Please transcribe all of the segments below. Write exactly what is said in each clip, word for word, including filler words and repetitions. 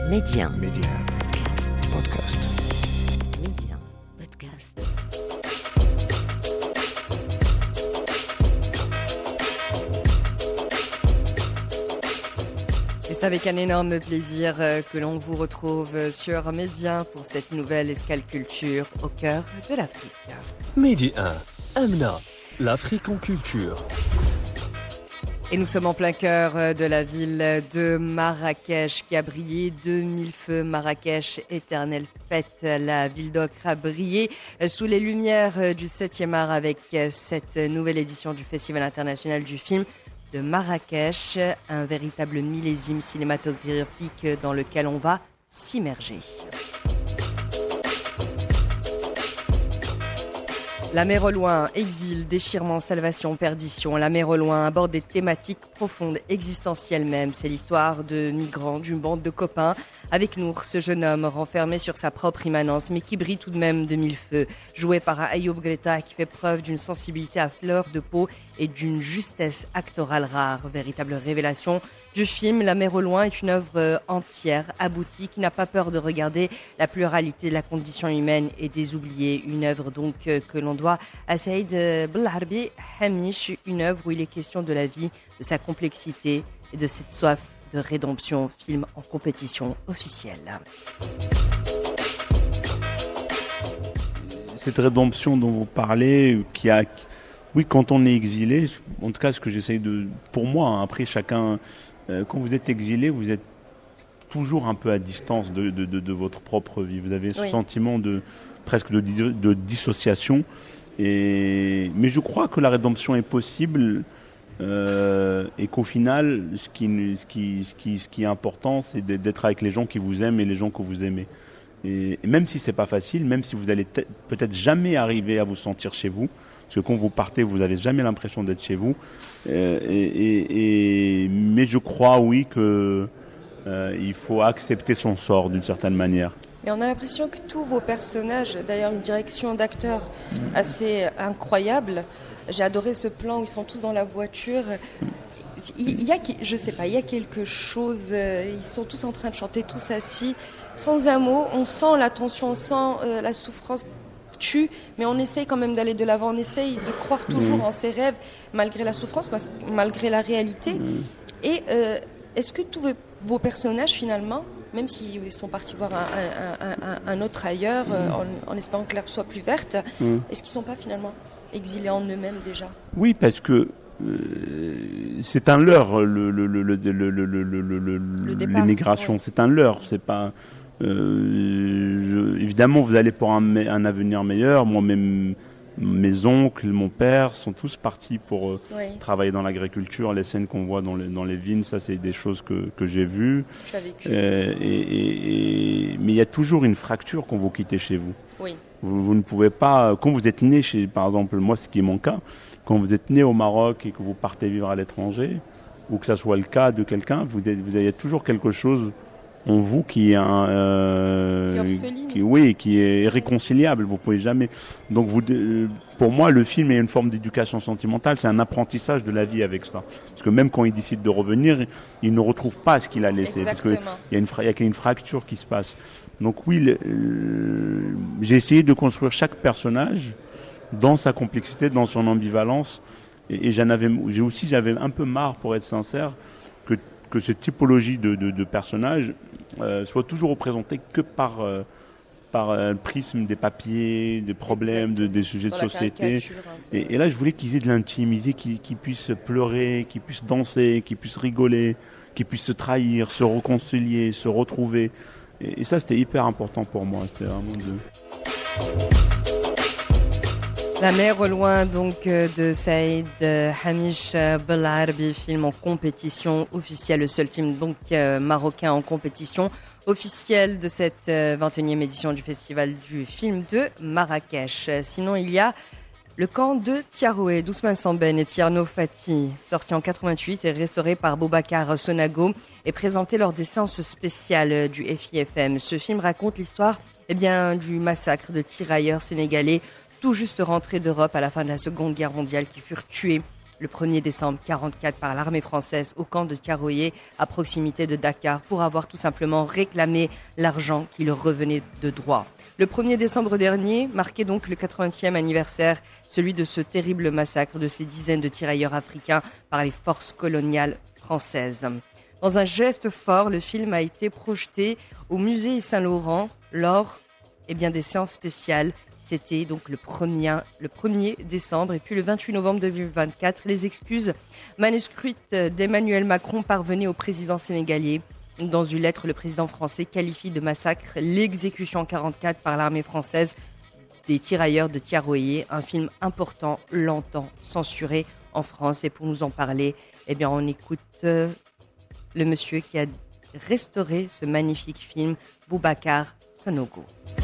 Média. Média. Podcast. Média. Podcast. Et c'est avec un énorme plaisir que l'on vous retrouve sur Média pour cette nouvelle escale culture au cœur de l'Afrique. Média. Amna. L'Afrique en culture. Et nous sommes en plein cœur de la ville de Marrakech qui a brillé de mille feux. Marrakech, éternelle fête. La ville d'Ocre a brillé sous les lumières du septième art avec cette nouvelle édition du Festival international du film de Marrakech. Un véritable millésime cinématographique dans lequel on va s'immerger. La mer au loin, exil, déchirement, salvation, perdition. La mer au loin aborde des thématiques profondes, existentielles même. C'est l'histoire de migrants, d'une bande de copains. Avec Nour, ce jeune homme renfermé sur sa propre immanence, mais qui brille tout de même de mille feux. Joué par Ayoub Greta, qui fait preuve d'une sensibilité à fleur de peau et d'une justesse actorale rare. Véritable révélation du film. La mer au loin est une œuvre entière, aboutie, qui n'a pas peur de regarder la pluralité de la condition humaine et des oubliés. Une œuvre donc que l'on doit à Saïd Belharbi Hamish, une œuvre où il est question de la vie, de sa complexité et de cette soif de rédemption. Film en compétition officielle. Cette rédemption dont vous parlez, qui a, oui, quand on est exilé, en tout cas, ce que j'essaye de, pour moi, hein, après chacun, euh, quand vous êtes exilé, vous êtes toujours un peu à distance de, de, de, de votre propre vie. Vous avez ce oui. sentiment de presque de, de dissociation. Et, mais je crois que la rédemption est possible. Euh, et qu'au final, ce qui, ce, qui, ce, qui, ce qui est important, c'est d'être avec les gens qui vous aiment et les gens que vous aimez. Et, et même si c'est pas facile, même si vous allez peut-être jamais arriver à vous sentir chez vous, parce que quand vous partez, vous n'avez jamais l'impression d'être chez vous. Euh, et, et, et, mais je crois, oui, que euh, il faut accepter son sort d'une certaine manière. Et on a l'impression que tous vos personnages, d'ailleurs une direction d'acteurs assez incroyable. J'ai adoré ce plan où ils sont tous dans la voiture. Il y a, je sais pas, il y a quelque chose. Ils sont tous en train de chanter, tous assis, sans un mot. On sent la tension, on sent euh, la souffrance tue, mais on essaye quand même d'aller de l'avant. On essaye de croire toujours mmh. en ses rêves, malgré la souffrance, malgré la réalité. Mmh. Et euh, est-ce que tous vos, vos personnages, finalement, même s'ils sont partis voir un, un, un, un autre ailleurs, mmh. euh, en, en espérant que l'herbe soit plus verte, mmh. est-ce qu'ils ne sont pas finalement exilés en eux-mêmes déjà? Oui, parce que euh, c'est un leurre, le, le, le, le, le, le, le, le, le l'émigration. Ouais. C'est un leurre. C'est pas, euh, je, évidemment, vous allez pour un, un avenir meilleur. Moi-même, mes oncles, mon père sont tous partis pour euh, oui. travailler dans l'agriculture. Les scènes qu'on voit dans les, dans les vignes, ça, c'est des choses que, que j'ai vues. Tu as vécu. Euh, et, et, et, mais il y a toujours une fracture quand vous quittez chez vous. Oui. Vous, vous ne pouvez pas, quand vous êtes né chez, par exemple, moi, ce qui est mon cas, quand vous êtes né au Maroc et que vous partez vivre à l'étranger, ou que ça soit le cas de quelqu'un, vous, êtes, vous avez toujours quelque chose en vous qui est un, euh, qui, qui, oui, qui est irréconciliable. Vous pouvez jamais. Donc, vous, pour moi, le film est une forme d'éducation sentimentale. C'est un apprentissage de la vie avec ça. Parce que même quand il décide de revenir, il ne retrouve pas ce qu'il a laissé. Exactement. Parce qu'il y a une, il y a une fracture qui se passe. Donc oui, le, euh, j'ai essayé de construire chaque personnage dans sa complexité, dans son ambivalence. Et, et j'en avais, j'ai aussi, j'avais un peu marre, pour être sincère, que que cette typologie de, de, de personnages euh, soit toujours représentée que par, euh, par euh, le prisme des papiers, des problèmes, de, des sujets dans de société. Et, et là, je voulais qu'ils aient de l'intimité, qu'ils, qu'ils puissent pleurer, qu'ils puissent danser, qu'ils puissent rigoler, qu'ils puissent se trahir, se réconcilier, se retrouver. Et, et ça, c'était hyper important pour moi. C'était vraiment de... La mer au loin donc de Saïd Hamish Belharbi, film en compétition officielle, le seul film donc marocain en compétition officielle de cette vingt et unième édition du Festival du film de Marrakech. Sinon, il y a Le camp de Tiaroué d'Ousmane Sembène et Tierno Fati, sorti en quatre-vingt-huit et restauré par Boubacar Sonago et présenté lors des séances spéciales du F I F M. Ce film raconte l'histoire eh bien, du massacre de tirailleurs sénégalais tout juste rentrés d'Europe à la fin de la Seconde Guerre mondiale qui furent tués le premier décembre quarante-quatre par l'armée française au camp de Thiaroye à proximité de Dakar pour avoir tout simplement réclamé l'argent qui leur revenait de droit. Le premier décembre dernier marquait donc le quatre-vingtième anniversaire, celui de ce terrible massacre de ces dizaines de tirailleurs africains par les forces coloniales françaises. Dans un geste fort, le film a été projeté au musée Saint-Laurent lors eh bien, des séances spéciales. C'était donc le premier, le premier décembre. Et puis le vingt-huit novembre deux mille vingt-quatre, les excuses manuscrites d'Emmanuel Macron parvenaient au président sénégalais. Dans une lettre, le président français qualifie de massacre l'exécution en quarante-quatre par l'armée française des tirailleurs de Thiaroye, un film important, longtemps censuré en France. Et pour nous en parler, eh bien, on écoute euh, le monsieur qui a restauré ce magnifique film, Boubacar Sanogo.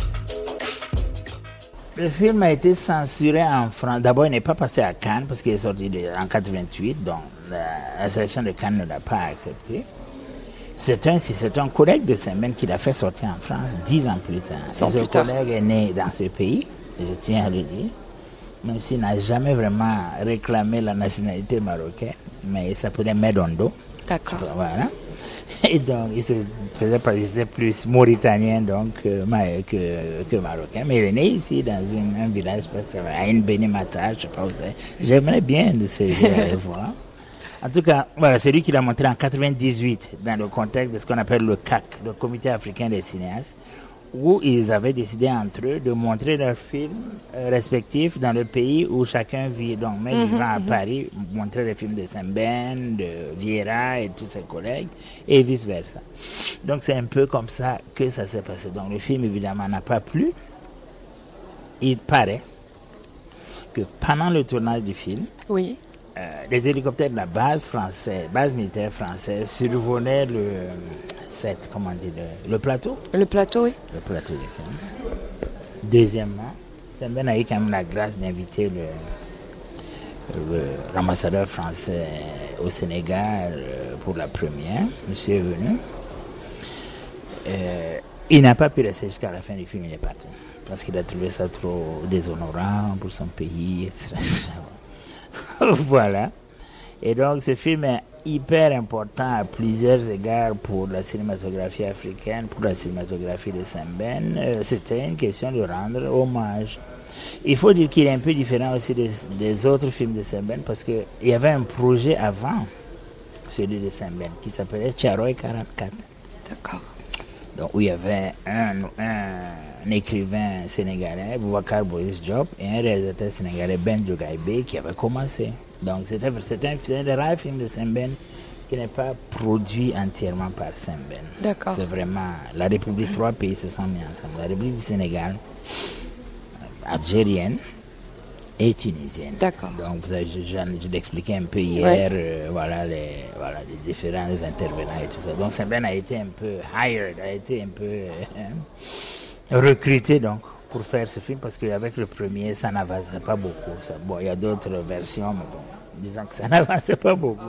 Le film a été censuré en France. D'abord, il n'est pas passé à Cannes parce qu'il est sorti de, en quatre-vingt-huit, donc la, la sélection de Cannes ne l'a pas accepté. C'est un, c'est un collègue de Saint-Ben qui l'a fait sortir en France dix ans plus tard. Sans ce plus tard. collègue est né dans ce pays, je tiens à le dire, même s'il n'a jamais vraiment réclamé la nationalité marocaine, mais il s'appelait Medondo. D'accord. Voilà. Et donc, il se faisait passer plus mauritanien donc, euh, que, que marocain. Mais il est né ici, dans une, un village, je sais pas, à une Benimata, je sais pas où c'est. J'aimerais bien de se aller voir. En tout cas, voilà, c'est lui qui l'a montré en quatre-vingt-dix-huit, dans le contexte de ce qu'on appelle le C A C, le Comité africain des cinéastes, où ils avaient décidé entre eux de montrer leurs films euh, respectifs dans le pays où chacun vit. Donc, même Mhm, vivant à mhm. Paris, montrer les films de Saint-Ben, de Vieira et tous ses collègues, et vice-versa. Donc, c'est un peu comme ça que ça s'est passé. Donc, le film, évidemment, n'a pas plu. Il paraît que pendant le tournage du film, Oui. euh, les hélicoptères de la base française, base militaire française, survolaient le, cette, comment dire, le, le plateau. Le plateau, oui. Le plateau du film. Deuxièmement, Saint-Ben a eu quand même la grâce d'inviter le, le l'ambassadeur français au Sénégal euh, pour la première. Monsieur est venu. Euh, il n'a pas pu rester jusqu'à la fin du film, il est parti. Parce qu'il a trouvé ça trop déshonorant pour son pays, et cetera. Voilà. Et donc ce film est hyper important à plusieurs égards pour la cinématographie africaine, pour la cinématographie de Saint-Ben. Euh, c'était une question de rendre hommage. Il faut dire qu'il est un peu différent aussi des, des autres films de Saint-Ben parce qu'il y avait un projet avant celui de Saint-Ben qui s'appelait Thiaroye quarante-quatre. D'accord. Donc, où il y avait un, un écrivain sénégalais, Boubacar Boris Diop, et un réalisateur sénégalais, Ben Diogaïbe, qui avait commencé. Donc, c'était, c'était un, c'est un des rares films de Saint-Ben qui n'est pas produit entièrement par Saint-Ben. D'accord. C'est vraiment la République, trois pays se sont mis ensemble. La République du Sénégal, algérienne et tunisienne. D'accord. Donc, vous avez, je, je, je l'expliquais un peu hier, Ouais. euh, voilà, les, voilà, les différents intervenants et tout ça. Donc, Saint-Ben a été un peu hired, a été un peu euh, recruté donc, pour faire ce film parce qu'avec le premier, ça n'avançait pas beaucoup. Ça, bon, il y a d'autres versions, mais bon, disons que ça n'avançait pas beaucoup.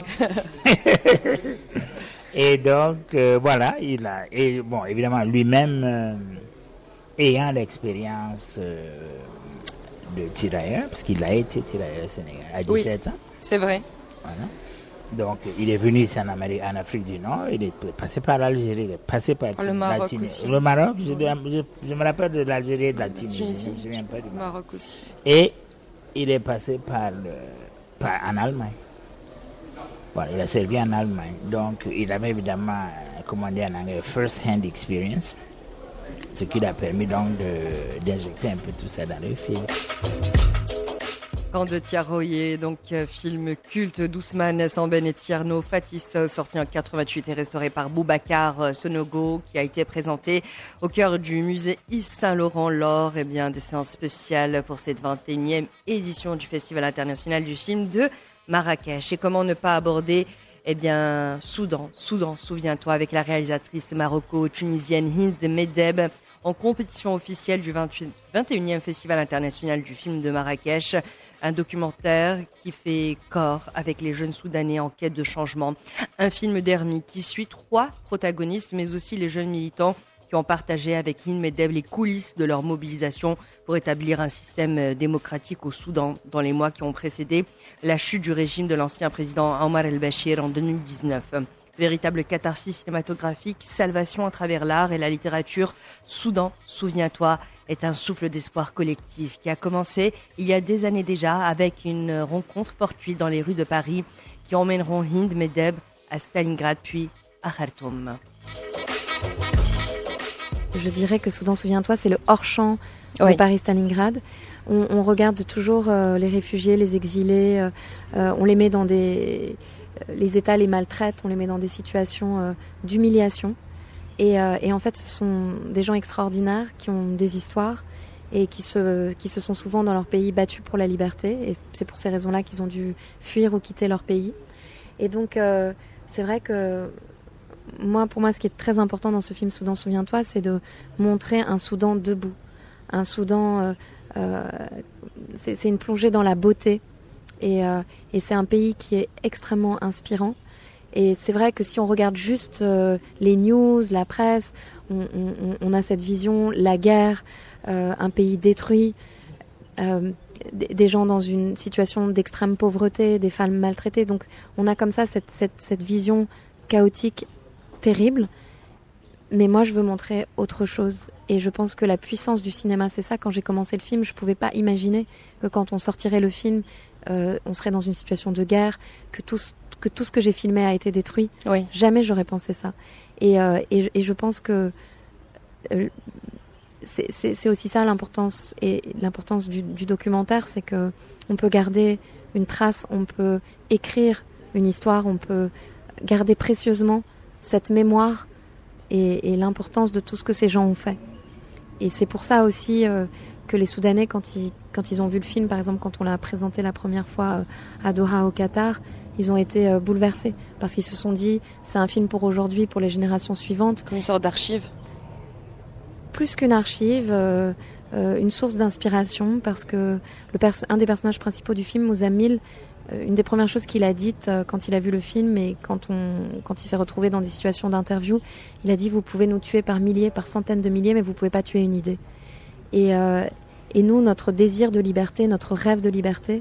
Et donc, euh, voilà, il a, et bon, évidemment, lui-même, euh, ayant l'expérience euh, de tirailleur, parce qu'il a été tirailleur au Sénégal à dix-sept Oui. ans. C'est vrai. Voilà. Donc, il est venu ici en, Amérique, en Afrique du Nord, il est passé par l'Algérie, il est passé par Le la Maroc Tunisie. aussi. Le Maroc, je, je, je me rappelle de l'Algérie et de la Tunisie, Tunisie. je ne me souviens pas du Maroc. Maroc aussi. Et il est passé par, le, par en Allemagne. Voilà, il a servi en Allemagne. Donc, il avait évidemment, euh, comment dire en anglais, first-hand experience, ce qui lui a permis donc de, d'injecter un peu tout ça dans le film. Camp de Thiaroye, donc euh, film culte d'Ousmane Sembène et Tierno Fatis, euh, sorti en quatre-vingt-huit et restauré par Boubacar euh, Sanogo, qui a été présenté au cœur du musée Yves Saint-Laurent lors eh bien, des séances spéciales pour cette vingt et unième édition du Festival international du film de Marrakech. Et comment ne pas aborder eh bien, Soudan, Soudan, souviens-toi, avec la réalisatrice maroco-tunisienne Hind Medeb, en compétition officielle du vingt-huit, vingt et unième Festival international du film de Marrakech. Un documentaire qui fait corps avec les jeunes Soudanais en quête de changement. Un film d'Hermie qui suit trois protagonistes, mais aussi les jeunes militants qui ont partagé avec Hind Medeb les coulisses de leur mobilisation pour établir un système démocratique au Soudan dans les mois qui ont précédé la chute du régime de l'ancien président Omar el-Béchir en deux mille dix-neuf. Véritable catharsis cinématographique, salvation à travers l'art et la littérature, Soudan, souviens-toi, est un souffle d'espoir collectif qui a commencé il y a des années déjà avec une rencontre fortuite dans les rues de Paris qui emmèneront Hind Medeb à Stalingrad puis à Khartoum. Je dirais que Soudan, souviens-toi, c'est le hors-champ Oui. de Paris-Stalingrad. On, on regarde toujours euh, les réfugiés, les exilés, euh, euh, on les met dans des... Les États les maltraitent, on les met dans des situations euh, d'humiliation. Et, euh, et en fait, ce sont des gens extraordinaires qui ont des histoires et qui se, qui se sont souvent dans leur pays battus pour la liberté. Et c'est pour ces raisons-là qu'ils ont dû fuir ou quitter leur pays. Et donc, euh, c'est vrai que moi, pour moi, ce qui est très important dans ce film Soudan, souviens-toi, c'est de montrer un Soudan debout. Un Soudan, euh, euh, c'est, c'est une plongée dans la beauté. Et, euh, et c'est un pays qui est extrêmement inspirant. Et c'est vrai que si on regarde juste euh, les news, la presse, on, on, on a cette vision, la guerre, euh, un pays détruit, euh, des, des gens dans une situation d'extrême pauvreté, des femmes maltraitées. Donc on a comme ça cette, cette, cette vision chaotique, terrible. Mais moi, je veux montrer autre chose. Et je pense que la puissance du cinéma, c'est ça. Quand j'ai commencé le film, je ne pouvais pas imaginer que quand on sortirait le film, euh, on serait dans une situation de guerre, que tout, que tout ce que j'ai filmé a été détruit. Oui. Jamais j'aurais pensé ça. Et, euh, et, et je pense que euh, c'est, c'est, c'est aussi ça l'importance, et l'importance du, du documentaire, c'est que on peut garder une trace, on peut écrire une histoire, on peut garder précieusement cette mémoire et, et l'importance de tout ce que ces gens ont fait. Et c'est pour ça aussi euh, que les Soudanais, quand ils, quand ils ont vu le film, par exemple, quand on l'a présenté la première fois euh, à Doha, au Qatar, ils ont été euh, bouleversés parce qu'ils se sont dit, c'est un film pour aujourd'hui, pour les générations suivantes. Comme une sorte d'archive. Plus qu'une archive, euh, euh, une source d'inspiration, parce que le pers- un des personnages principaux du film, Mouzamil, euh, une des premières choses qu'il a dites euh, quand il a vu le film et quand, on, quand il s'est retrouvé dans des situations d'interview, il a dit, vous pouvez nous tuer par milliers, par centaines de milliers, mais vous pouvez pas tuer une idée. Et, euh, et nous, notre désir de liberté, notre rêve de liberté,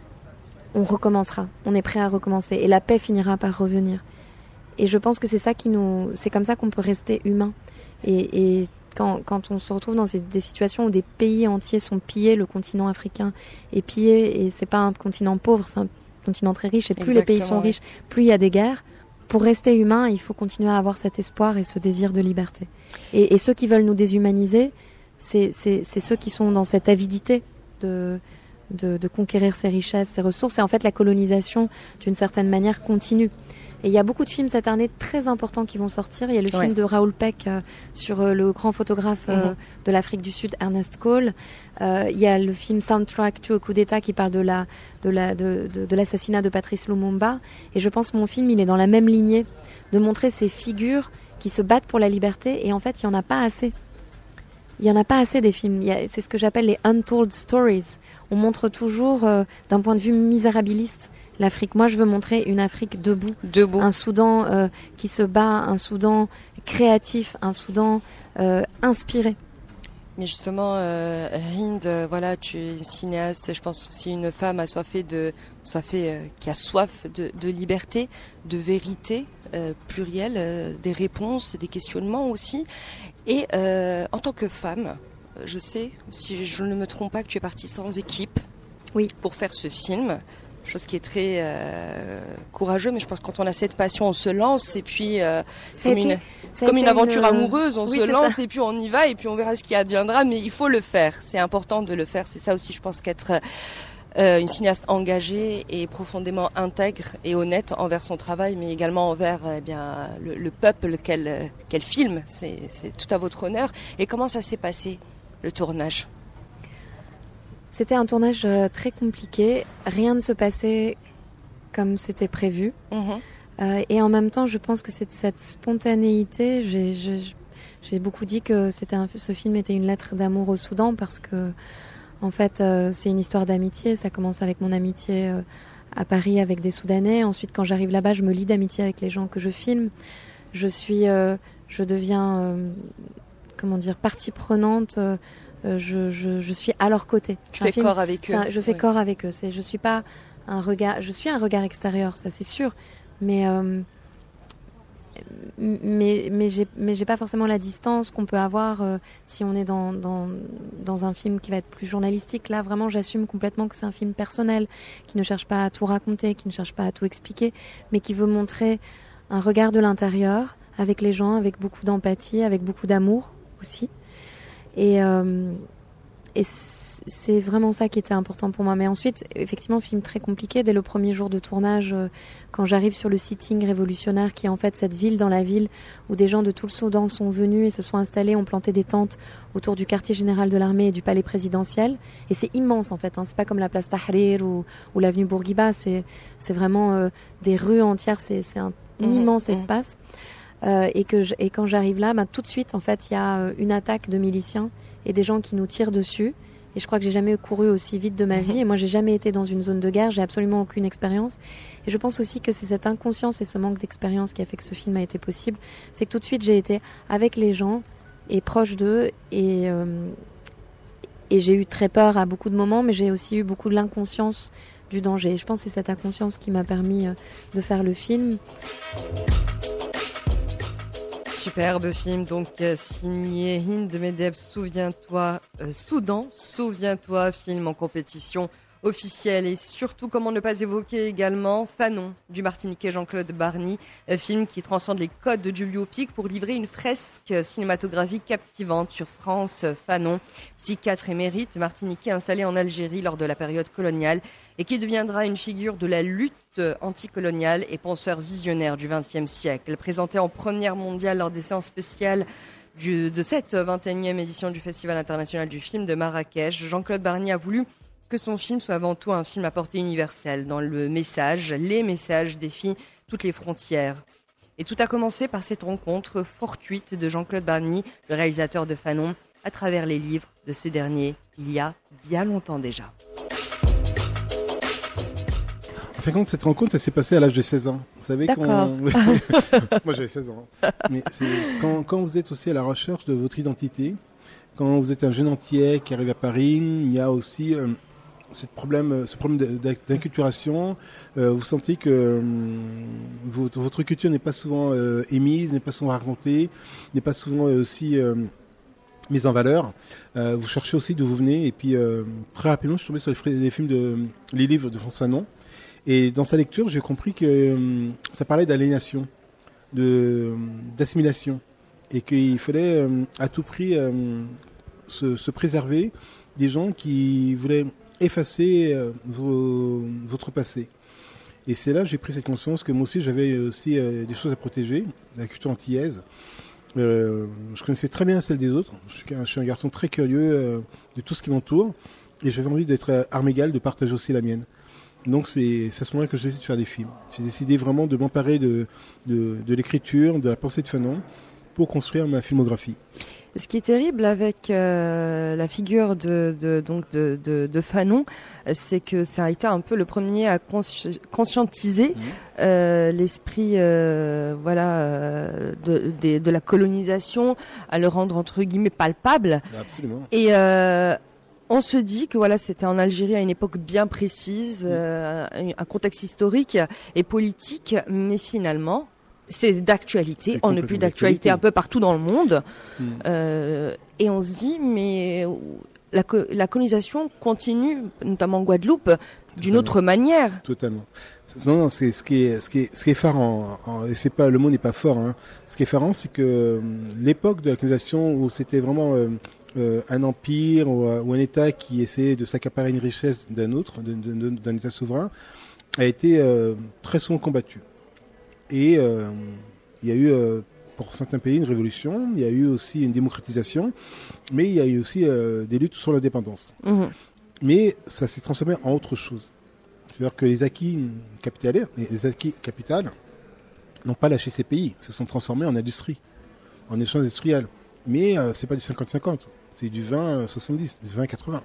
on recommencera. On est prêt à recommencer. Et la paix finira par revenir. Et je pense que c'est ça qui nous, c'est comme ça qu'on peut rester humain. Et, et quand, quand on se retrouve dans des, des situations où des pays entiers sont pillés, le continent africain est pillé, et c'est pas un continent pauvre, c'est un continent très riche. Et plus Exactement, les pays sont oui. riches, plus il y a des guerres. Pour rester humain, il faut continuer à avoir cet espoir et ce désir de liberté. Et, et ceux qui veulent nous déshumaniser, c'est, c'est, c'est ceux qui sont dans cette avidité de, de, de conquérir ces richesses, ces ressources. Et en fait, la colonisation, d'une certaine manière, continue. Et il y a beaucoup de films cette année très importants qui vont sortir. Il y a le Ouais. film de Raoul Peck euh, sur euh, le grand photographe euh, Mhm. de l'Afrique du Sud, Ernest Cole. Euh, il y a le film Soundtrack to a coup d'État qui parle de, la, de, la, de, de, de l'assassinat de Patrice Lumumba. Et je pense que mon film, il est dans la même lignée, de montrer ces figures qui se battent pour la liberté. Et en fait, il n'y en a pas assez. Il n'y en a pas assez des films. Il y a, c'est ce que j'appelle les untold stories. On montre toujours, euh, d'un point de vue misérabiliste, l'Afrique. Moi, je veux montrer une Afrique debout. Debout. Un Soudan euh, qui se bat, un Soudan créatif, un Soudan euh, inspiré. Mais justement, euh, Hind, euh, voilà, tu es une cinéaste, je pense aussi une femme assoiffée de, assoiffée, euh, qui a soif de, de liberté, de vérité euh, plurielle, euh, des réponses, des questionnements aussi. Et euh, en tant que femme, je sais, si je ne me trompe pas, que tu es partie sans équipe, Oui. pour faire ce film. Chose qui est très euh, courageux, mais je pense que quand on a cette passion, on se lance et puis euh, Ça a comme été- une ça a comme été une aventure une- amoureuse, on Oui, se c'est lance ça. et puis on y va et puis on verra ce qui adviendra, mais il faut le faire. C'est important de le faire. C'est ça aussi, je pense, qu'être euh, une cinéaste engagée et profondément intègre et honnête envers son travail, mais également envers eh bien le, le peuple qu'elle qu'elle filme. C'est, c'est tout à votre honneur. Et comment ça s'est passé, le tournage? C'était un tournage euh, très compliqué. Rien ne se passait comme c'était prévu. Mhm. Euh, et en même temps, je pense que c'est cette spontanéité. J'ai, j'ai, j'ai beaucoup dit que c'était un, ce film était une lettre d'amour au Soudan parce que, en fait, euh, c'est une histoire d'amitié. Ça commence avec mon amitié euh, à Paris avec des Soudanais. Ensuite, quand j'arrive là-bas, je me lie d'amitié avec les gens que je filme. Je suis, euh, je deviens euh, comment dire, partie prenante. Euh, je, je, je suis à leur côté. Tu fais film, corps avec eux. Un, je fais ouais. corps avec eux. C'est, je suis pas un regard. Je suis un regard extérieur, ça c'est sûr. Mais euh, mais mais j'ai mais j'ai pas forcément la distance qu'on peut avoir euh, si on est dans dans dans un film qui va être plus journalistique. Là vraiment j'assume complètement que c'est un film personnel qui ne cherche pas à tout raconter, qui ne cherche pas à tout expliquer, mais qui veut montrer un regard de l'intérieur avec les gens, avec beaucoup d'empathie, avec beaucoup d'amour aussi. Et euh, et c'est vraiment ça qui était important pour moi. Mais ensuite, effectivement, film très compliqué. Dès le premier jour de tournage, euh, quand j'arrive sur le sitting révolutionnaire, qui est en fait cette ville dans la ville où des gens de tout le Soudan sont venus et se sont installés, ont planté des tentes autour du quartier général de l'armée et du palais présidentiel. Et c'est immense en fait. Hein. C'est pas comme la place Tahrir ou, ou l'avenue Bourguiba. C'est, c'est vraiment euh, des rues entières. C'est, c'est un mmh, immense mmh. espace. Euh, et, que je, et quand j'arrive là, bah, tout de suite, en fait, il y a une attaque de miliciens et des gens qui nous tirent dessus. Et je crois que j'ai jamais couru aussi vite de ma vie. Et moi, j'ai jamais été dans une zone de guerre. J'ai absolument aucune expérience. Et je pense aussi que c'est cette inconscience et ce manque d'expérience qui a fait que ce film a été possible. C'est que tout de suite, j'ai été avec les gens et proche d'eux. Et, euh, et j'ai eu très peur à beaucoup de moments, mais j'ai aussi eu beaucoup de l'inconscience du danger. Et je pense que c'est cette inconscience qui m'a permis de faire le film. Superbe film, donc euh, signé Hind Medeb, Souviens-toi, euh, Soudan, Souviens-toi, film en compétition officielle. Et surtout, comment ne pas évoquer également Fanon, du Martiniquais Jean-Claude Barny, euh, film qui transcende les codes du biopic pour livrer une fresque cinématographique captivante sur France Fanon, psychiatre émérite martiniquais installé en Algérie lors de la période coloniale et qui deviendra une figure de la lutte anticoloniale et penseur visionnaire du vingtième siècle. Présenté en première mondiale lors des séances spéciales du, de cette vingt et unième édition du Festival international du film de Marrakech, Jean-Claude Barny a voulu que son film soit avant tout un film à portée universelle. Dans le message, les messages défient toutes les frontières. Et tout a commencé par cette rencontre fortuite de Jean-Claude Barny, le réalisateur de Fanon, à travers les livres de ce dernier, il y a bien longtemps déjà. En fin de compte, cette rencontre, elle s'est passée à l'âge de seize ans. Vous savez, D'accord. quand... Moi, j'avais seize ans. Mais c'est quand, quand vous êtes aussi à la recherche de votre identité, quand vous êtes un jeune Antillais qui arrive à Paris, il y a aussi euh, ce problème, ce problème d'inculturation. Euh, vous sentez que euh, votre, votre culture n'est pas souvent euh, émise, n'est pas souvent racontée, n'est pas souvent euh, aussi euh, mise en valeur. Euh, vous cherchez aussi d'où vous venez. Et puis, euh, très rapidement, je suis tombé sur les, les films de, les livres de François Fanon. Et dans sa lecture, j'ai compris que euh, ça parlait d'aliénation, de, d'assimilation, et qu'il fallait euh, à tout prix euh, se, se préserver des gens qui voulaient effacer euh, vos, votre passé. Et c'est là que j'ai pris cette conscience que moi aussi j'avais aussi euh, des choses à protéger, la culture antillaise. Euh, je connaissais très bien celle des autres. Je suis un, je suis un garçon très curieux euh, de tout ce qui m'entoure, et j'avais envie d'être arme égale, de partager aussi la mienne. Donc c'est, c'est à ce moment-là que j'ai décidé de faire des films. J'ai décidé vraiment de m'emparer de, de, de l'écriture, de la pensée de Fanon pour construire ma filmographie. Ce qui est terrible avec euh, la figure de, de, donc de, de, de Fanon, c'est que ça a été un peu le premier à consci- conscientiser mmh. euh, l'esprit euh, voilà, euh, de, de, de la colonisation, à le rendre entre guillemets palpable. Absolument. Et euh, on se dit que voilà, c'était en Algérie à une époque bien précise, euh, un contexte historique et politique, mais finalement, c'est d'actualité. C'est on n'est plus d'actualité, d'actualité un peu partout dans le monde. Mm. Euh, et on se dit, mais la, la colonisation continue, notamment en Guadeloupe, Totalement. D'une autre manière. Totalement. Non, non, c'est ce qui est, ce qui est, ce qui est effarant. Et c'est pas, le mot n'est pas fort. Hein. Ce qui est effarant, c'est que euh, l'époque de la colonisation où c'était vraiment euh, Euh, un empire ou, ou un État qui essayait de s'accaparer une richesse d'un autre, d'un, d'un, d'un État souverain, a été euh, très souvent combattu. Et euh, il y a eu, euh, pour certains pays, une révolution, il y a eu aussi une démocratisation, mais il y a eu aussi euh, des luttes sur l'indépendance. Mmh. Mais ça s'est transformé en autre chose. C'est-à-dire que les acquis capitalaires, les acquis capitales, n'ont pas lâché ces pays, se sont transformés en industrie, en échange industriel. Mais euh, c'est pas du cinquante cinquante. C'est du vingt soixante-dix, du vingt quatre-vingts.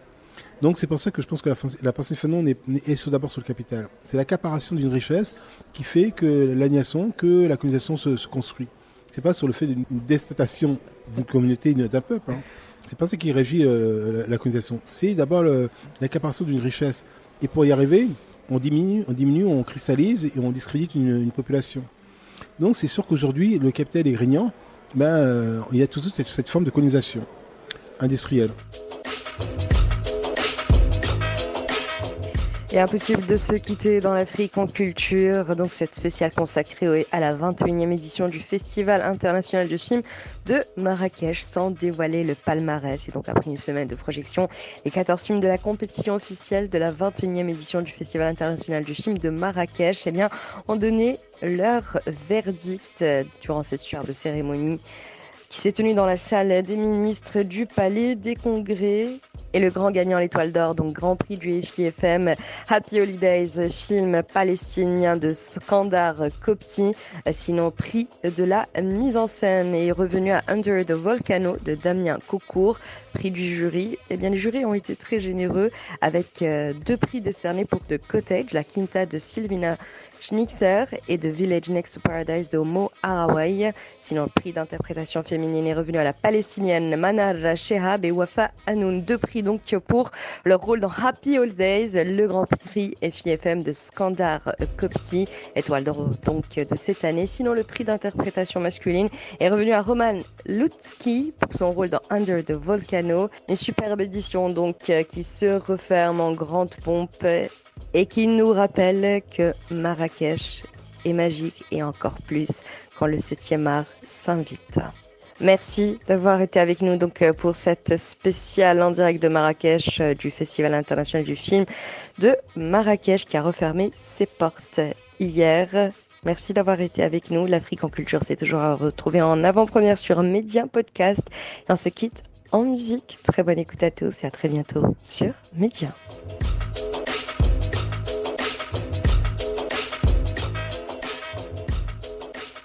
Donc c'est pour ça que je pense que la, la pensée de Fanon est, est sur, d'abord sur le capital. C'est l'accaparation d'une richesse qui fait que l'aliénation, que la colonisation se, se construit. C'est pas sur le fait d'une déstatation d'une communauté, d'un peuple. Hein. C'est pas ça qui régit euh, la, la colonisation. C'est d'abord le, l'accaparement d'une richesse. Et pour y arriver, on diminue, on diminue, on cristallise et on discrédite une, une population. Donc c'est sûr qu'aujourd'hui, le capital est régnant. Ben, euh, il y a toujours cette, cette forme de colonisation industrielle. Et impossible de se quitter dans l'Afrique en culture, donc cette spéciale consacrée à la vingt et unième édition du Festival international du film de Marrakech, sans dévoiler le palmarès. Et donc après une semaine de projection, les quatorze films de la compétition officielle de la vingt et unième édition du Festival international du film de Marrakech, eh bien, ont donné leur verdict durant cette superbe cérémonie qui s'est tenue dans la salle des ministres du Palais des Congrès. Et le grand gagnant, l'Étoile d'Or, donc Grand Prix du F I F M, Happy Holidays, film palestinien de Skandar Kopti, sinon prix de la mise en scène, est revenu à Under the Volcano de Damien Cocourt, prix du jury. Eh bien, les jurys ont été très généreux avec euh, deux prix décernés pour The Cottage, la quinta de Sylvina Schnitzer et de Village Next to Paradise de Mo Haraway. Sinon, le prix d'interprétation féminine est revenu à la palestinienne Manar Shehab et Wafa Hanoun. Deux prix donc pour leur rôle dans Happy Holidays, le grand prix F I F M de Skandar Kopti, étoile d'or donc de cette année. Sinon, le prix d'interprétation masculine est revenu à Roman Lutsky pour son rôle dans Under the Volcano. Une superbe édition donc qui se referme en grande pompe et qui nous rappelle que Marrakech est magique et encore plus quand le septième art s'invite. Merci d'avoir été avec nous donc pour cette spéciale en direct de Marrakech du Festival international du film de Marrakech qui a refermé ses portes hier. Merci d'avoir été avec nous. L'Afrique en culture, c'est toujours à retrouver en avant-première sur Média Podcast. Et on se quitte en musique. Très bonne écoute à tous et à très bientôt sur Média.